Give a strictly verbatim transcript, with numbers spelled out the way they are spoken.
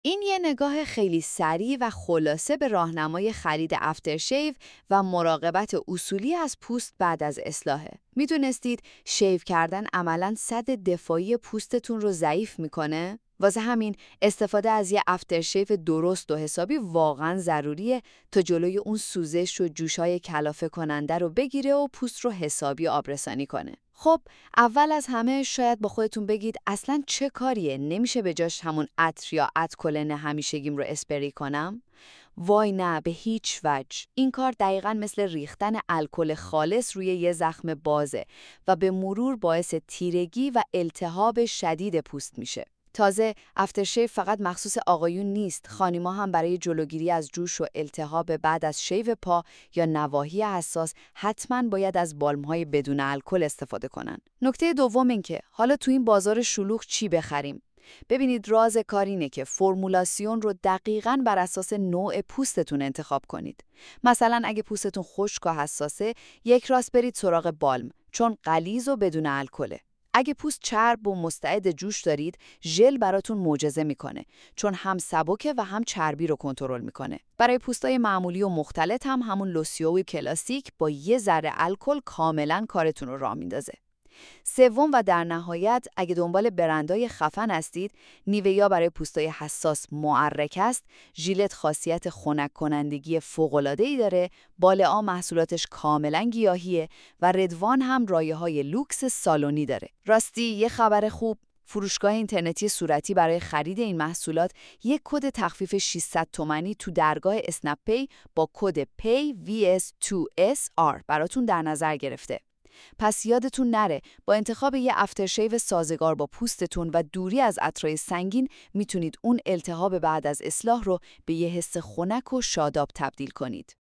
این یه نگاه خیلی سریع و خلاصه به راهنمای خرید افترشیو و مراقبت اصولی از پوست بعد از اصلاحه. میدونستید شیو کردن عملاً سد دفاعی پوستتون رو ضعیف میکنه؟ واسه همین استفاده از یه افترشیو درست و حسابی واقعاً ضروریه تا جلوی اون سوزش و جوشای کلافه کننده رو بگیره و پوست رو حسابی آبرسانی کنه. خب اول از همه شاید با خودتون بگید اصلاً چه کاریه؟ نمیشه به جاش همون عطر یا ادکلن همیشگیم رو اسپری کنم؟ وای نه، به هیچ وجه. این کار دقیقاً مثل ریختن الکل خالص روی یه زخم بازه و به مرور باعث تیرگی و التهاب شدید پوست میشه. تازه افترشیو فقط مخصوص آقایون نیست، خانیما هم برای جلوگیری از جوش و التهاب بعد از شیو پا یا نواحی حساس حتما باید از بالم‌های بدون الکل استفاده کنن. نکته دوم این که حالا تو این بازار شلوغ چی بخریم؟ ببینید راز کار اینه که فرمولاسیون رو دقیقاً بر اساس نوع پوستتون انتخاب کنید. مثلا اگه پوستتون خشک و حساسه، یک راست برید سراغ بالم، چون غلیظ و بدون الکله. اگه پوست چرب و مستعد جوش دارید، ژل براتون معجزه میکنه، چون هم سبکه و هم چربی رو کنترل میکنه. برای پوستای معمولی و مختلط هم همون لوسیوی کلاسیک با یه ذره الکل کاملا کارتون رو راه میندازه. سوم و در نهایت اگه دنبال برندهای خفن هستید، نیویا برای پوستای حساس معرک است، ژیلت خاصیت خنک کنندگی فوق‌العاده‌ای داره، بالئا محصولاتش کاملا گیاهیه و رضوان هم رایحه‌های لوکس سالونی داره. راستی یه خبر خوب، فروشگاه اینترنتی صورتی برای خرید این محصولات یک کد تخفیف ششصد تومانی تو درگاه اسنپ پی با کد پی وی اس تو اس آر براتون در نظر گرفته. پس یادتون نره با انتخاب یه افترشیو سازگار با پوستتون و دوری از عطرای سنگین میتونید اون التهاب بعد از اصلاح رو به یه حس خنک و شاداب تبدیل کنید.